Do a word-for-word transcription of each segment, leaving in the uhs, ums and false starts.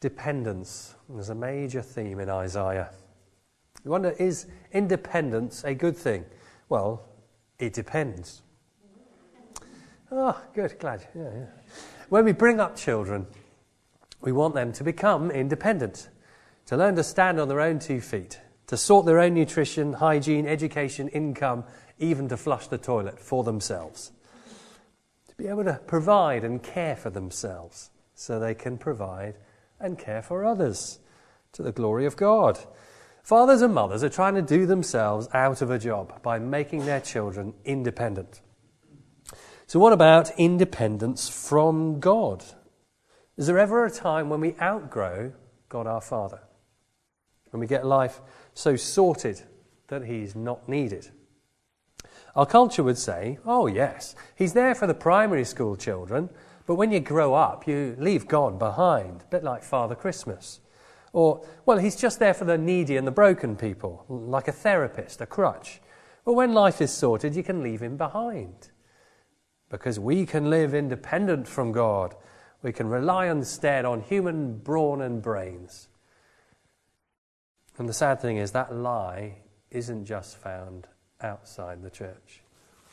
Dependence is a major theme in Isaiah. You wonder, is independence a good thing? Well, it depends. Oh, good, glad. Yeah, yeah. When we bring up children, we want them to become independent, to learn to stand on their own two feet, to sort their own nutrition, hygiene, education, income, even to flush the toilet for themselves. To be able to provide and care for themselves so they can provide and care for others to the glory of God. Fathers and mothers are trying to do themselves out of a job by making their children independent. So what about independence from God? Is there ever a time when we outgrow God our Father? When we get life so sorted that he's not needed? Our culture would say, oh yes, he's there for the primary school children, but when you grow up, you leave God behind, a bit like Father Christmas. Or, well, he's just there for the needy and the broken people, like a therapist, a crutch. But when life is sorted, you can leave him behind. Because we can live independent from God. We can rely instead on human brawn and brains. And the sad thing is that lie isn't just found outside the church.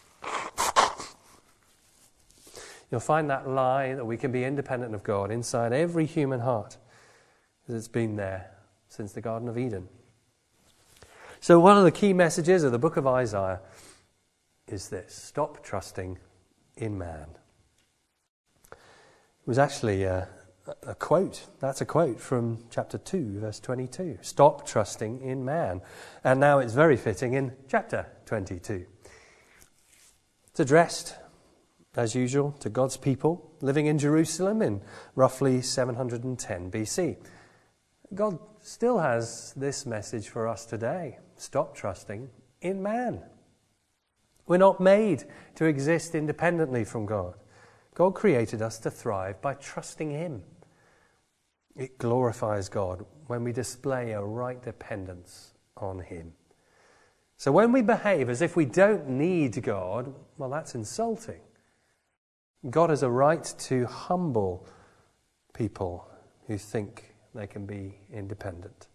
You'll find that lie that we can be independent of God inside every human heart, as it's been there since the Garden of Eden. So one of the key messages of the book of Isaiah is this: stop trusting in man. It was actually a, a quote. That's a quote from chapter two, verse twenty-two. Stop trusting in man. And now it's very fitting in chapter twenty-two. It's addressed, as usual, to God's people living in Jerusalem in roughly seven hundred ten B C. God still has this message for us today. Stop trusting in man. We're not made to exist independently from God. God created us to thrive by trusting him. It glorifies God when we display a right dependence on him. So when we behave as if we don't need God, well, that's insulting. God has a right to humble people who think they can be independent.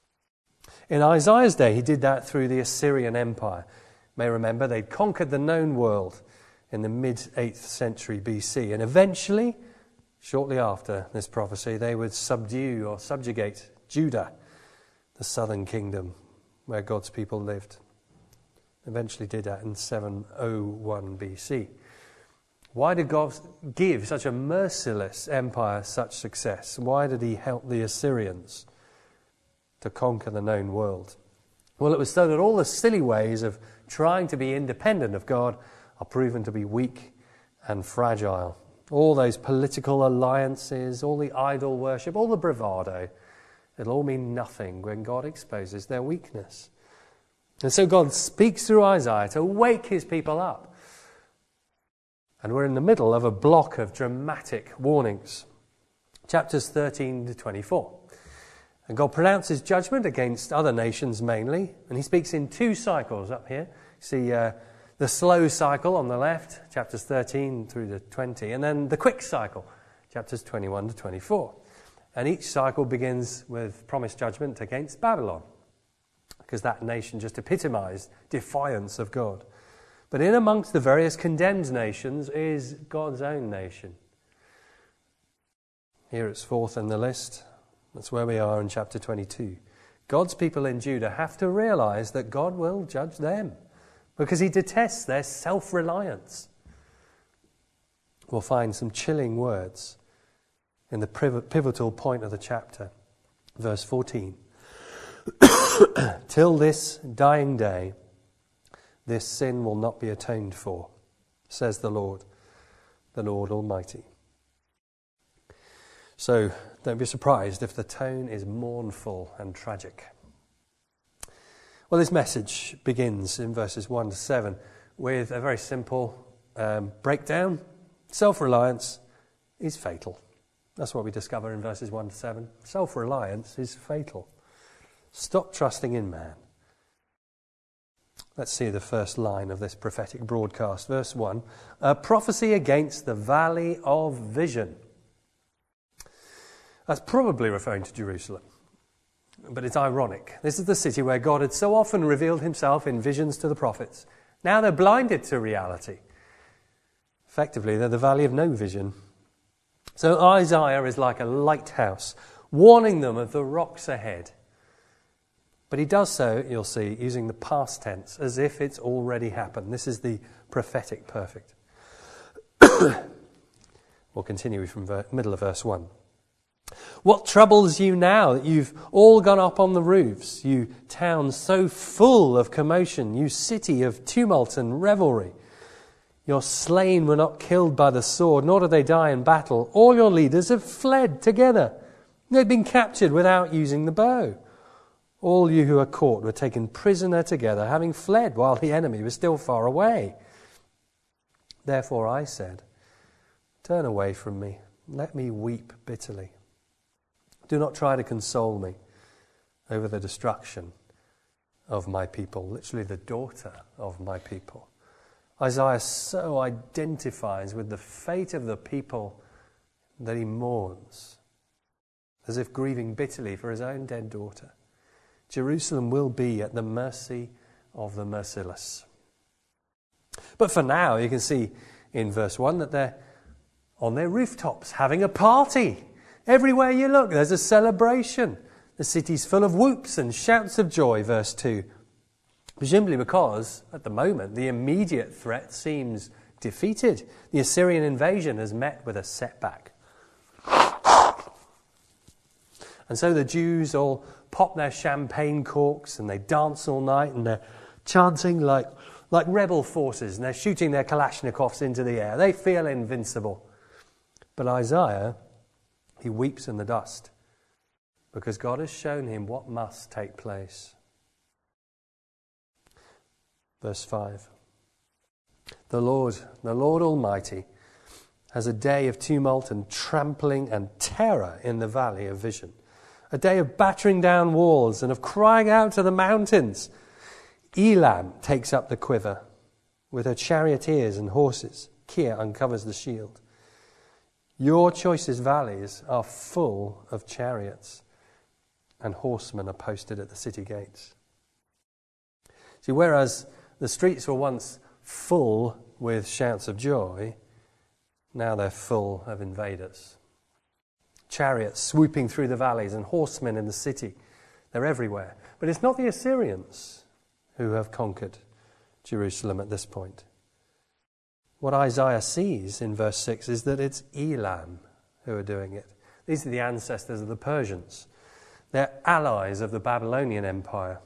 In Isaiah's day, he did that through the Assyrian Empire. You may remember they'd conquered the known world in the mid-eighth century B C, and eventually, shortly after this prophecy, they would subdue or subjugate Judah, the southern kingdom where God's people lived. Eventually did that in seven oh one B C. Why did God give such a merciless empire such success? Why did he help the Assyrians to conquer the known world? Well, it was so that all the silly ways of trying to be independent of God are proven to be weak and fragile. All those political alliances, all the idol worship, all the bravado, it'll all mean nothing when God exposes their weakness. And so God speaks through Isaiah to wake his people up. And we're in the middle of a block of dramatic warnings. Chapters thirteen to twenty-four. And God pronounces judgment against other nations mainly. And he speaks in two cycles up here. See uh, the slow cycle on the left, chapters thirteen through to twenty. And then the quick cycle, chapters twenty-one to twenty-four. And each cycle begins with promised judgment against Babylon, because that nation just epitomized defiance of God. But in amongst the various condemned nations is God's own nation. Here it's fourth in the list. That's where we are in chapter twenty-two. God's people in Judah have to realize that God will judge them because he detests their self-reliance. We'll find some chilling words in the pivotal point of the chapter. Verse fourteen. Till this dying day, this sin will not be atoned for, says the Lord, the Lord Almighty. So don't be surprised if the tone is mournful and tragic. Well, this message begins in verses one to seven with a very simple um, breakdown. Self-reliance is fatal. That's what we discover in verses one to seven. Self-reliance is fatal. Stop trusting in man. Let's see the first line of this prophetic broadcast. Verse one, a prophecy against the valley of vision. That's probably referring to Jerusalem. But it's ironic. This is the city where God had so often revealed himself in visions to the prophets. Now they're blinded to reality. Effectively, they're the valley of no vision. So Isaiah is like a lighthouse, warning them of the rocks ahead. But he does so, you'll see, using the past tense, as if it's already happened. This is the prophetic perfect. We'll continue from the middle of verse one. What troubles you now that you've all gone up on the roofs, you town so full of commotion, you city of tumult and revelry? Your slain were not killed by the sword, nor did they die in battle. All your leaders have fled together. They've been captured without using the bow. All you who are caught were taken prisoner together, having fled while the enemy was still far away. Therefore I said, turn away from me, let me weep bitterly. Do not try to console me over the destruction of my people, literally the daughter of my people. Isaiah so identifies with the fate of the people that he mourns, as if grieving bitterly for his own dead daughter. Jerusalem will be at the mercy of the merciless. But for now, you can see in verse one that they're on their rooftops having a party. Everywhere you look, there's a celebration. The city's full of whoops and shouts of joy, verse two. Presumably because, at the moment, the immediate threat seems defeated. The Assyrian invasion has met with a setback. And so the Jews all pop their champagne corks and they dance all night and they're chanting like, like rebel forces and they're shooting their Kalashnikovs into the air. They feel invincible. But Isaiah, he weeps in the dust because God has shown him what must take place. Verse five. The Lord, the Lord Almighty, has a day of tumult and trampling and terror in the valley of vision. A day of battering down walls and of crying out to the mountains. Elam takes up the quiver with her charioteers and horses. Kir uncovers the shield. Your choicest valleys are full of chariots, and horsemen are posted at the city gates. See, whereas the streets were once full with shouts of joy, now they're full of invaders. Chariots swooping through the valleys and horsemen in the city. They're everywhere. But it's not the Assyrians who have conquered Jerusalem at this point. What Isaiah sees in verse six is that it's Elam who are doing it. These are the ancestors of the Persians. They're allies of the Babylonian Empire.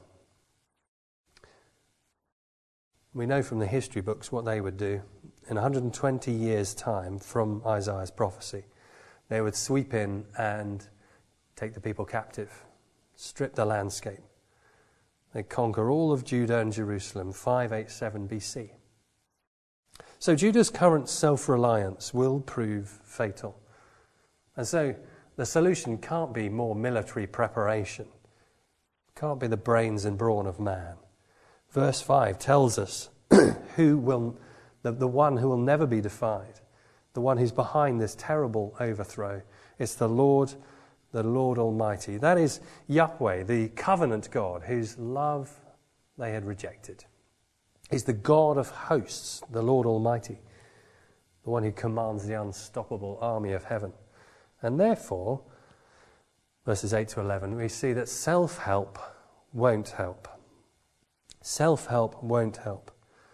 We know from the history books what they would do. In one hundred twenty years' time from Isaiah's prophecy, they would sweep in and take the people captive, strip the landscape. They'd conquer all of Judah and Jerusalem, five eighty-seven B C. So Judah's current self-reliance will prove fatal. And so the solution can't be more military preparation. Can't be the brains and brawn of man. Verse five tells us who will, the, the one who will never be defied, the one who's behind this terrible overthrow. It's the Lord, the Lord Almighty. That is Yahweh, the covenant God, whose love they had rejected. He's the God of hosts, the Lord Almighty, the one who commands the unstoppable army of heaven. And therefore, verses eight to eleven, we see that self-help won't help. Self-help won't help.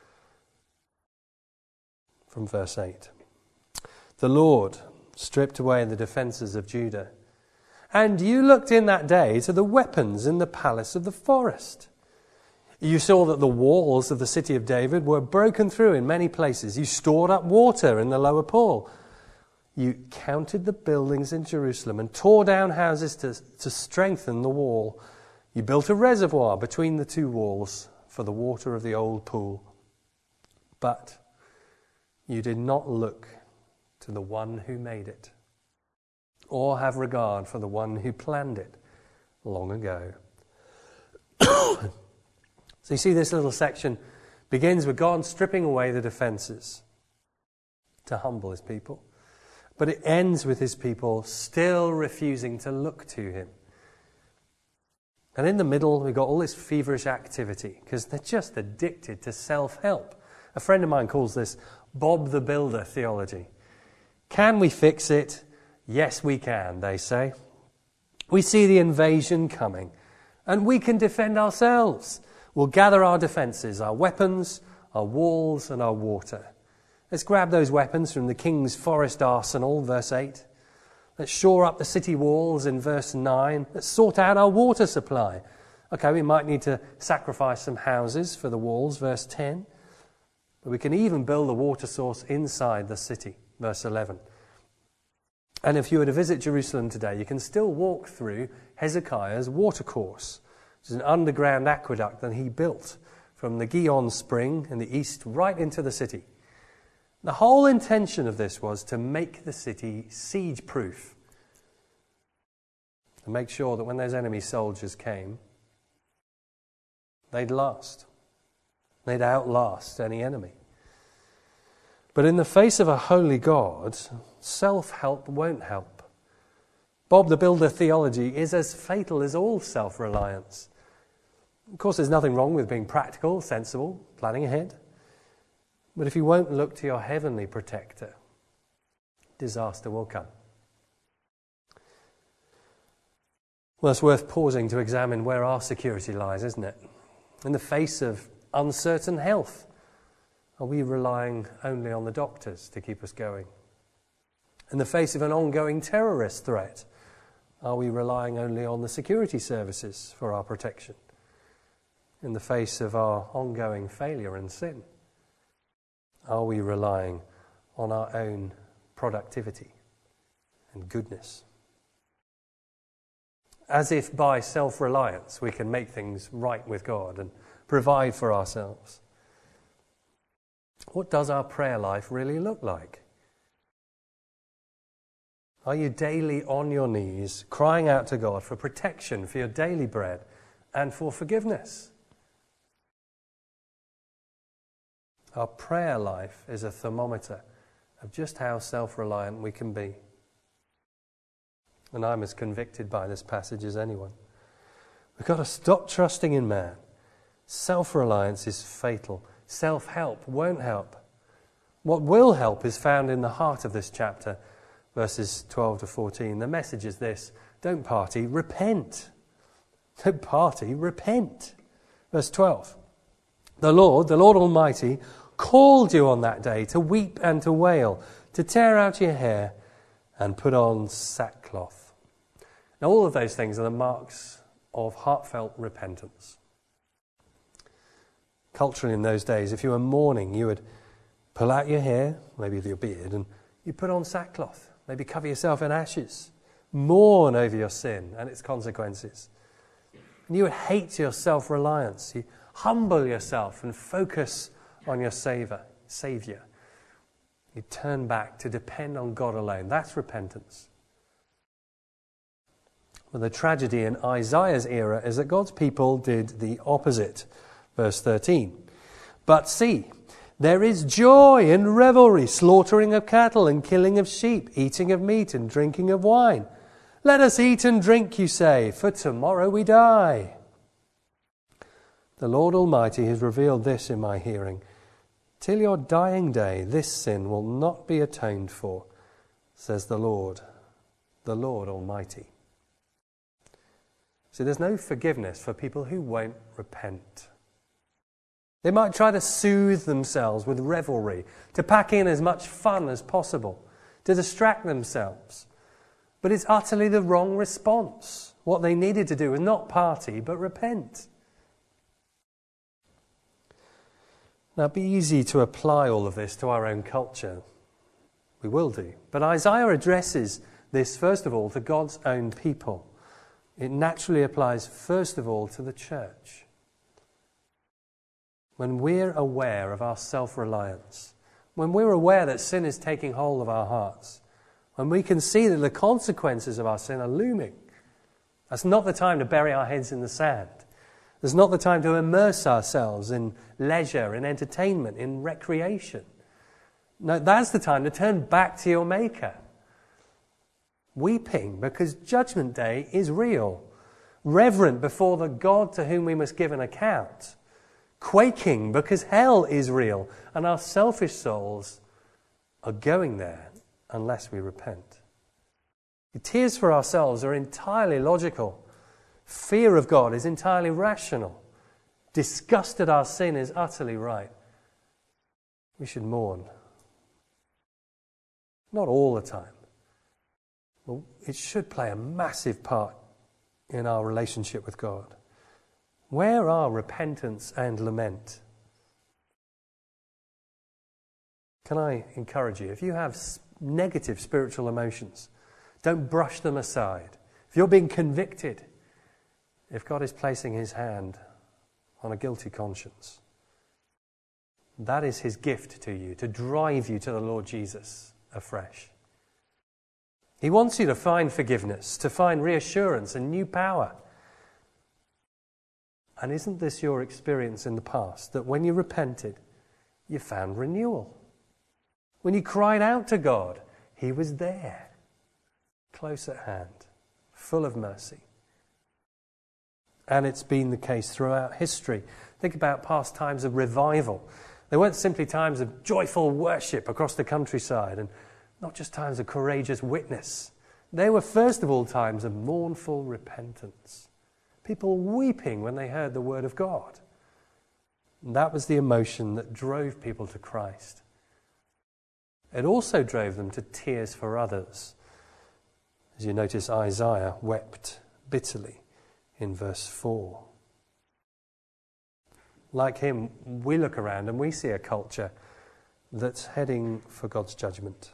From verse eight. The Lord stripped away the defences of Judah. And you looked in that day to the weapons in the palace of the forest. You saw that the walls of the city of David were broken through in many places. You stored up water in the lower pool. You counted the buildings in Jerusalem and tore down houses to, to strengthen the wall. You built a reservoir between the two walls for the water of the old pool. But you did not look to the one who made it, or have regard for the one who planned it long ago. So you see, this little section begins with God stripping away the defences to humble his people. But it ends with his people still refusing to look to him. And in the middle, we've got all this feverish activity because they're just addicted to self-help. A friend of mine calls this Bob the Builder theology. Can we fix it? Yes, we can, they say. We see the invasion coming, and we can defend ourselves. We'll gather our defences, our weapons, our walls, and our water. Let's grab those weapons from the king's forest arsenal, verse eight. Let's shore up the city walls in verse nine. Let's sort out our water supply. Okay, we might need to sacrifice some houses for the walls, verse ten. But we can even build a water source inside the city, verse eleven. And if you were to visit Jerusalem today, you can still walk through Hezekiah's watercourse, which is an underground aqueduct that he built from the Gihon spring in the east right into the city. The whole intention of this was to make the city siege-proof, to make sure that when those enemy soldiers came, they'd last. They'd outlast any enemy. But in the face of a holy God, self-help won't help. Bob the Builder theology is as fatal as all self-reliance. Of course, there's nothing wrong with being practical, sensible, planning ahead. But if you won't look to your heavenly protector, disaster will come. Well, it's worth pausing to examine where our security lies, isn't it? In the face of uncertain health, are we relying only on the doctors to keep us going? In the face of an ongoing terrorist threat, are we relying only on the security services for our protection? In the face of our ongoing failure and sin, are we relying on our own productivity and goodness? As if by self-reliance we can make things right with God and provide for ourselves. What does our prayer life really look like? Are you daily on your knees crying out to God for protection, for your daily bread, and for forgiveness? Our prayer life is a thermometer of just how self-reliant we can be. And I'm as convicted by this passage as anyone. We've got to stop trusting in man. Self-reliance is fatal. Self-help won't help. What will help is found in the heart of this chapter, verses twelve to fourteen. The message is this: don't party, repent. Don't party, repent. Verse twelve. The Lord, the Lord Almighty, called you on that day to weep and to wail, to tear out your hair and put on sackcloth. Now, all of those things are the marks of heartfelt repentance. Culturally in those days, if you were mourning, you would pull out your hair, maybe with your beard, and you put on sackcloth. Maybe cover yourself in ashes. Mourn over your sin and its consequences. And you would hate your self-reliance. You humble yourself and focus on your savior. Savior. You turn back to depend on God alone. That's repentance. Well, the tragedy in Isaiah's era is that God's people did the opposite. Verse thirteen. But see, there is joy and revelry, slaughtering of cattle and killing of sheep, eating of meat and drinking of wine. Let us eat and drink, you say, for tomorrow we die. The Lord Almighty has revealed this in my hearing. Till your dying day, this sin will not be atoned for, says the Lord, the Lord Almighty. So there's no forgiveness for people who won't repent. They might try to soothe themselves with revelry, to pack in as much fun as possible, to distract themselves. But it's utterly the wrong response. What they needed to do was not party, but repent. Now, it'd be easy to apply all of this to our own culture. We will do. But Isaiah addresses this, first of all, to God's own people. It naturally applies, first of all, to the church. When we're aware of our self-reliance, when we're aware that sin is taking hold of our hearts, when we can see that the consequences of our sin are looming, that's not the time to bury our heads in the sand. There's not the time to immerse ourselves in leisure, in entertainment, in recreation. No, that's the time to turn back to your Maker. weeping because Judgment Day is real, reverent before the God to whom we must give an account, quaking because hell is real and our selfish souls are going there unless we repent. The tears for ourselves are entirely logical. Fear of God is entirely rational. Disgust at our sin is utterly right. We should mourn. Not all the time. Well, it should play a massive part in our relationship with God. Where are repentance and lament? Can I encourage you, if you have negative spiritual emotions, don't brush them aside. If you're being convicted, if God is placing his hand on a guilty conscience, that is his gift to you, to drive you to the Lord Jesus afresh. He wants you to find forgiveness, to find reassurance and new power. And isn't this your experience in the past, that when you repented, you found renewal? When you cried out to God, he was there, close at hand, full of mercy. And it's been the case throughout history. Think about past times of revival. They weren't simply times of joyful worship across the countryside and not just times of courageous witness. They were first of all times of mournful repentance. People weeping when they heard the word of God. And that was the emotion that drove people to Christ. It also drove them to tears for others. As you notice, Isaiah wept bitterly in verse four. Like him, we look around and we see a culture that's heading for God's judgment.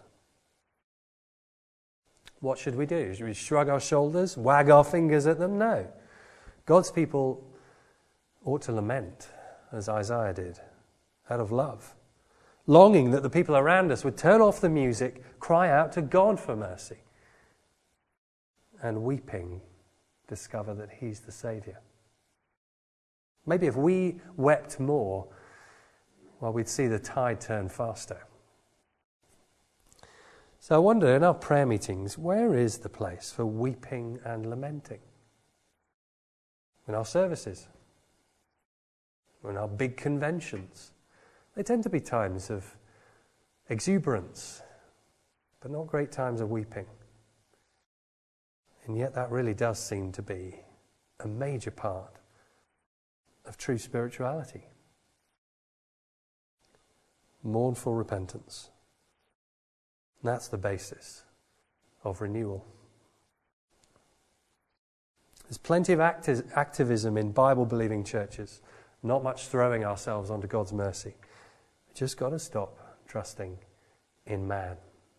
What should we do? Should we shrug our shoulders, wag our fingers at them? No. God's people ought to lament, as Isaiah did, out of love, longing that the people around us would turn off the music, cry out to God for mercy, and weeping, discover that he's the Saviour. Maybe if we wept more, well, we'd see the tide turn faster. So I wonder, in our prayer meetings, where is the place for weeping and lamenting? In our services? Or in our big conventions? They tend to be times of exuberance, but not great times of weeping. And yet that really does seem to be a major part of true spirituality. Mournful repentance. And that's the basis of renewal. There's plenty of acti- activism in Bible-believing churches, not much throwing ourselves onto God's mercy. We just got to stop trusting in man.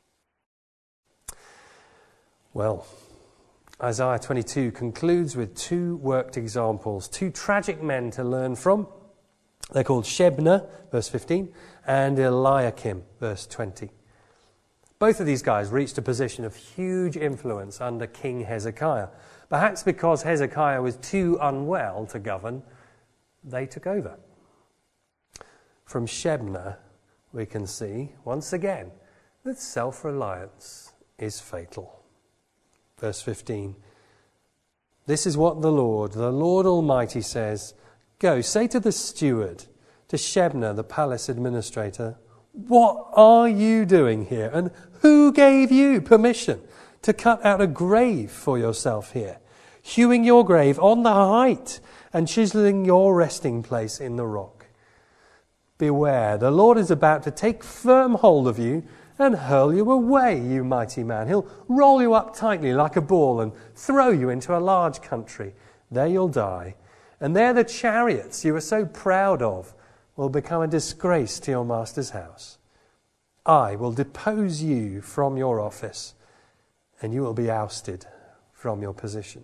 Well, Isaiah twenty-two concludes with two worked examples, two tragic men to learn from. They're called Shebna, verse fifteen, and Eliakim, verse twenty. Both of these guys reached a position of huge influence under King Hezekiah. Perhaps because Hezekiah was too unwell to govern, they took over. From Shebna, we can see, once again, that self-reliance is fatal. Verse fifteen, this is what the Lord, the Lord Almighty says, go, say to the steward, to Shebna, the palace administrator, what are you doing here? And who gave you permission to cut out a grave for yourself here, hewing your grave on the height and chiseling your resting place in the rock? Beware, the Lord is about to take firm hold of you and hurl you away, you mighty man. He'll roll you up tightly like a ball and throw you into a large country. There you'll die. And there the chariots you were so proud of will become a disgrace to your master's house. I will depose you from your office, and you will be ousted from your position.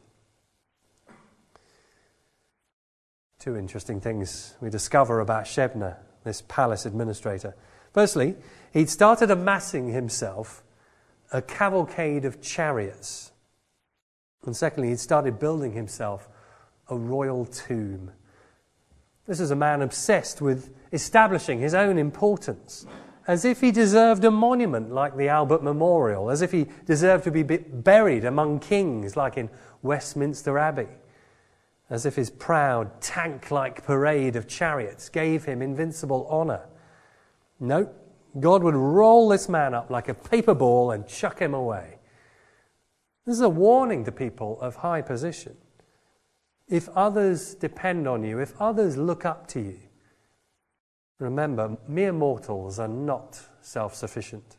Two interesting things we discover about Shebna, this palace administrator. Firstly, he'd started amassing himself a cavalcade of chariots. And secondly, he'd started building himself a royal tomb. This is a man obsessed with establishing his own importance as if he deserved a monument like the Albert Memorial, as if he deserved to be buried among kings like in Westminster Abbey, as if his proud tank-like parade of chariots gave him invincible honour. No, God would roll this man up like a paper ball and chuck him away. This is a warning to people of high position. If others depend on you, if others look up to you, remember, mere mortals are not self-sufficient.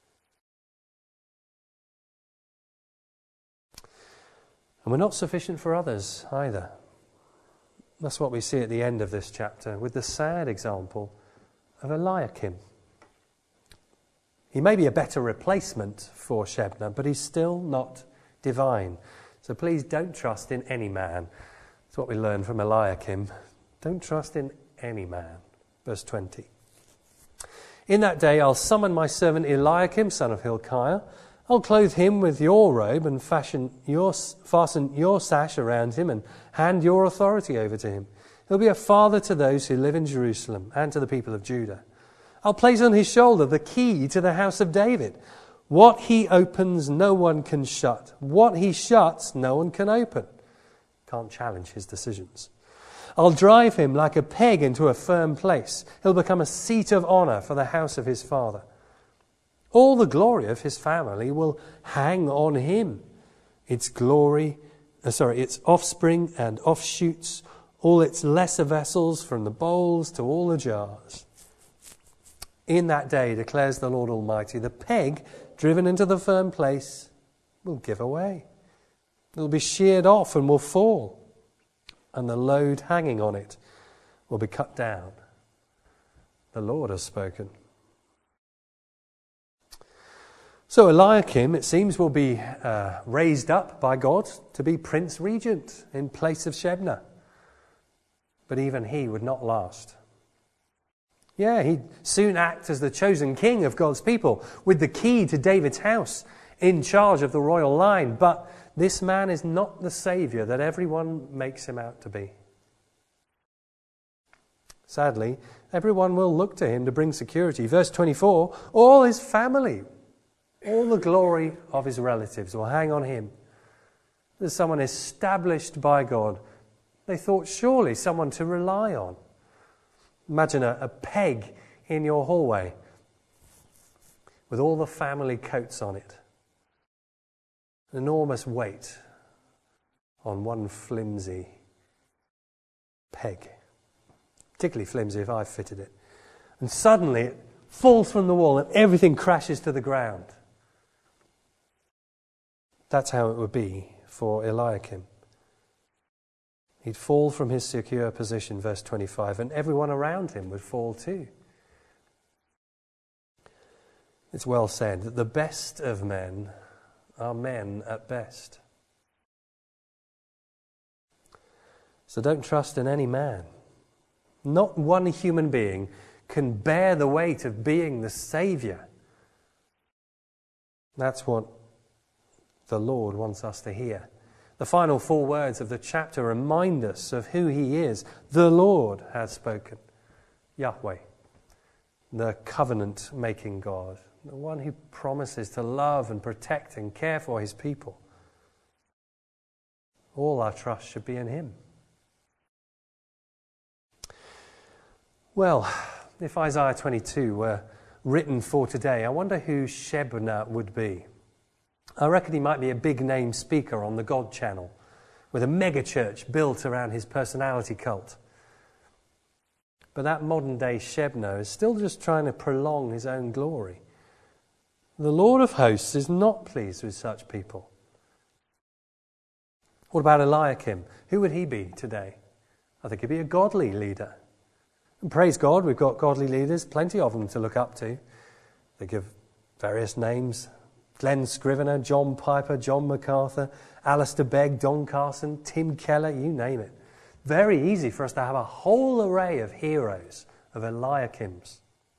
And we're not sufficient for others either. That's what we see at the end of this chapter with the sad example of Eliakim. He may be a better replacement for Shebna, but he's still not divine. So please don't trust in any man. That's what we learn from Eliakim. Don't trust in any man. Verse twenty. In that day I'll summon my servant Eliakim, son of Hilkiah. I'll clothe him with your robe and fashion your, fasten your sash around him and hand your authority over to him. He'll be a father to those who live in Jerusalem and to the people of Judah. I'll place on his shoulder the key to the house of David. What he opens, no one can shut. What he shuts, no one can open. Can't challenge his decisions. I'll drive him like a peg into a firm place. He'll become a seat of honor for the house of his father. All the glory of his family will hang on him. Its glory, uh, sorry, its offspring and offshoots, all its lesser vessels, from the bowls to all the jars. In that day, declares the Lord Almighty, the peg driven into the firm place will give away. It will be sheared off and will fall, and the load hanging on it will be cut down. The Lord has spoken. So Eliakim, it seems, will be uh, raised up by God to be Prince Regent in place of Shebna. But even he would not last. Yeah, he'd soon act as the chosen king of God's people, with the key to David's house, in charge of the royal line. But this man is not the saviour that everyone makes him out to be. Sadly, everyone will look to him to bring security. Verse twenty-four, all his family, all the glory of his relatives will hang on him. There's someone established by God. They thought surely someone to rely on. Imagine a, a peg in your hallway with all the family coats on it. An enormous weight on one flimsy peg. Particularly flimsy if I fitted it. And suddenly it falls from the wall and everything crashes to the ground. That's how it would be for Eliakim. He'd fall from his secure position, verse twenty-five, and everyone around him would fall too. It's well said that the best of men are men at best. So don't trust in any man. Not one human being can bear the weight of being the Saviour. That's what the Lord wants us to hear. The final four words of the chapter remind us of who he is. The Lord has spoken. Yahweh, the covenant-making God, the one who promises to love and protect and care for his people. All our trust should be in him. Well, if Isaiah twenty-two were written for today, I wonder who Shebna would be. I reckon he might be a big-name speaker on the God Channel, with a mega-church built around his personality cult. But that modern-day Shebna is still just trying to prolong his own glory. The Lord of hosts is not pleased with such people. What about Eliakim? Who would he be today? I think he'd be a godly leader. And praise God, we've got godly leaders, plenty of them to look up to. They give various names. Glenn Scrivener, John Piper, John MacArthur, Alistair Begg, Don Carson, Tim Keller, you name it. Very easy for us to have a whole array of heroes, of Eliakims.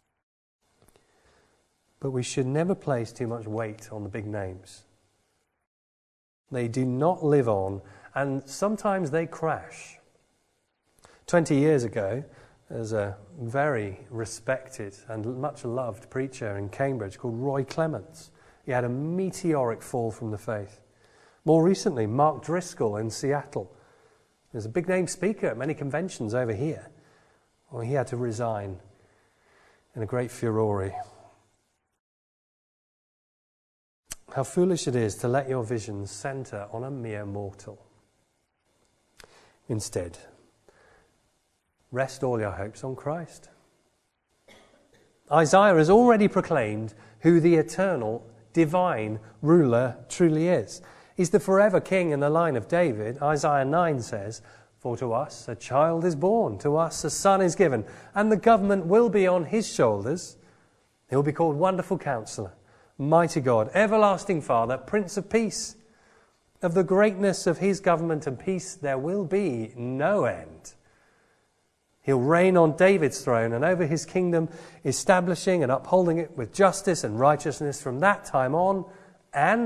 But we should never place too much weight on the big names. They do not live on, and sometimes they crash. Twenty years ago, There's a very respected and much loved preacher in Cambridge called Roy Clements. He had a meteoric fall from the faith. More recently, Mark Driscoll in Seattle. There's a big name speaker at many conventions over here. Well, he had to resign in a great furore. How foolish it is to let your visions centre on a mere mortal. Instead, rest all your hopes on Christ. Isaiah has already proclaimed who the eternal, divine ruler truly is. He's the forever king in the line of David. Isaiah nine says, "For to us a child is born, to us a son is given, and the government will be on his shoulders. He will be called Wonderful Counselor, Mighty God, Everlasting Father, Prince of Peace. Of the greatness of his government and peace there will be no end. He'll reign on David's throne and over his kingdom, establishing and upholding it with justice and righteousness from that time on and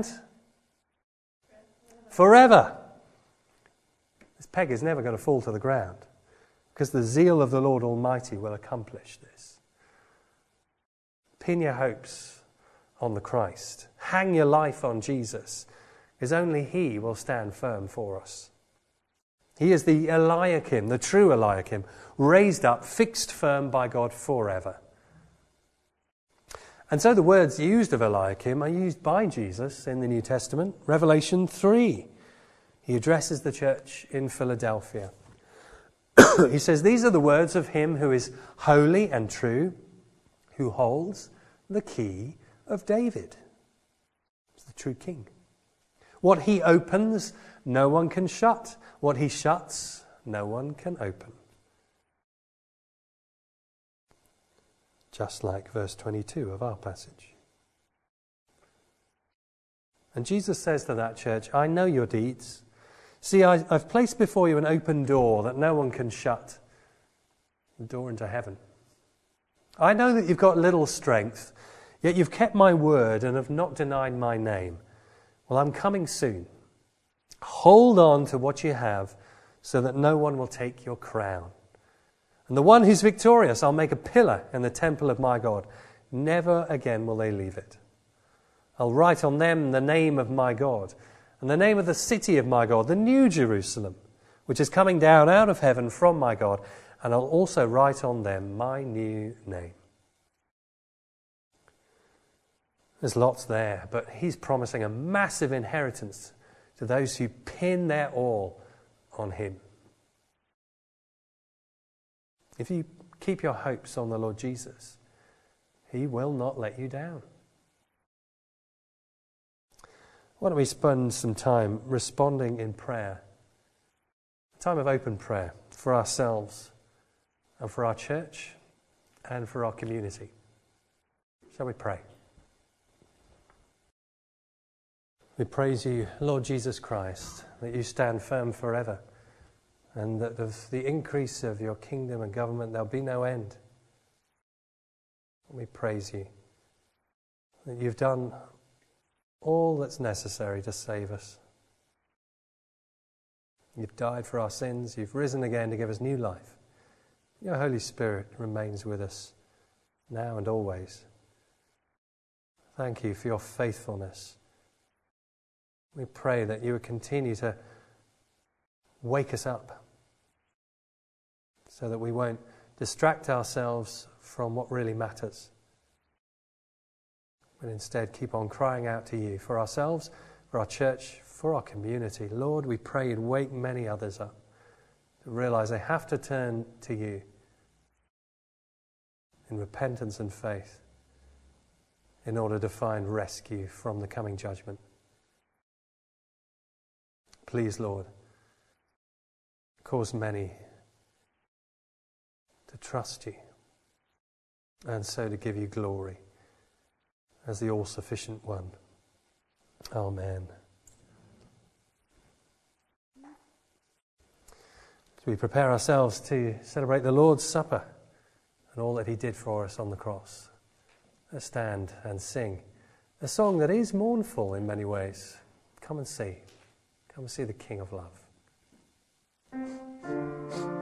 forever." This peg is never going to fall to the ground because the zeal of the Lord Almighty will accomplish this. Pin your hopes on the Christ. Hang your life on Jesus, because only he will stand firm for us. He is the Eliakim, the true Eliakim, raised up, fixed firm by God forever. And so the words used of Eliakim are used by Jesus in the New Testament. Revelation three. He addresses the church in Philadelphia. He says, "These are the words of him who is holy and true, who holds the key of David." It's the true king. "What he opens, no one can shut. What he shuts, no one can open." Just like verse twenty-two of our passage. And Jesus says to that church, "I know your deeds. See, I, I've placed before you an open door that no one can shut, the door into heaven. I know that you've got little strength, yet you've kept my word and have not denied my name. Well, I'm coming soon. Hold on to what you have so that no one will take your crown. And the one who's victorious, I'll make a pillar in the temple of my God. Never again will they leave it. I'll write on them the name of my God and the name of the city of my God, the New Jerusalem, which is coming down out of heaven from my God. And I'll also write on them my new name." There's lots there, but he's promising a massive inheritance to those who pin their all on him. If you keep your hopes on the Lord Jesus, he will not let you down. Why don't we spend some time responding in prayer? A time of open prayer for ourselves and for our church and for our community. Shall we pray? We praise you, Lord Jesus Christ, that you stand firm forever, and that of the increase of your kingdom and government there'll be no end. We praise you that you've done all that's necessary to save us. You've died for our sins, you've risen again to give us new life. Your Holy Spirit remains with us now and always. Thank you for your faithfulness. We pray that you would continue to wake us up so that we won't distract ourselves from what really matters, but instead keep on crying out to you for ourselves, for our church, for our community. Lord, we pray you'd wake many others up to realize they have to turn to you in repentance and faith in order to find rescue from the coming judgment. Please, Lord, cause many to trust you and so to give you glory as the all-sufficient one. Amen. As we prepare ourselves to celebrate the Lord's Supper and all that he did for us on the cross, let's stand and sing a song that is mournful in many ways. Come and see. Come and see the King of Love.